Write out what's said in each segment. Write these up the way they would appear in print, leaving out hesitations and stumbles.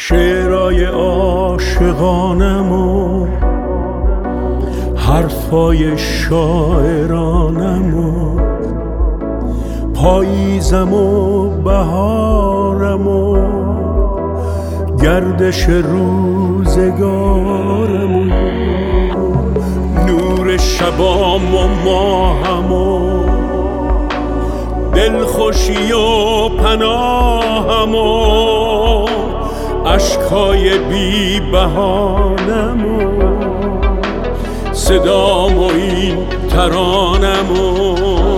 شعرهای عاشقانم و حرفای شاعرانم و پاییزم و بهارم و گردش روزگارم و نور شبام و ماهم و دلخوشی و پناهم و عشقای بی بهانم و صدام و این ترانم و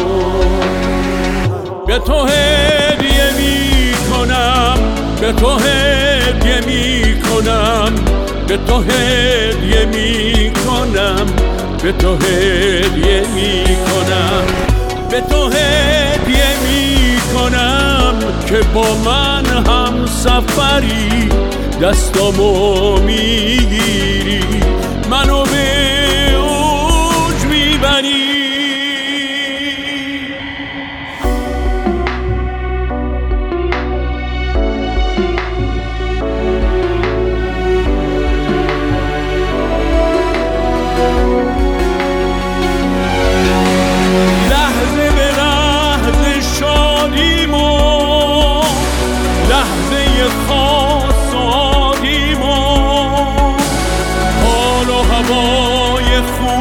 به تو هدیه می کنم، به تو هدیه می کنم، به تو هدیه می کنم، به تو هدیه می کنم، به تو هدیه می کنم که با من هم سفری دستامو میگیری منو به اوج میبری. لحظه به لحظه شادیمو، لحظه خاص و عادیمو، حال و هوای خوب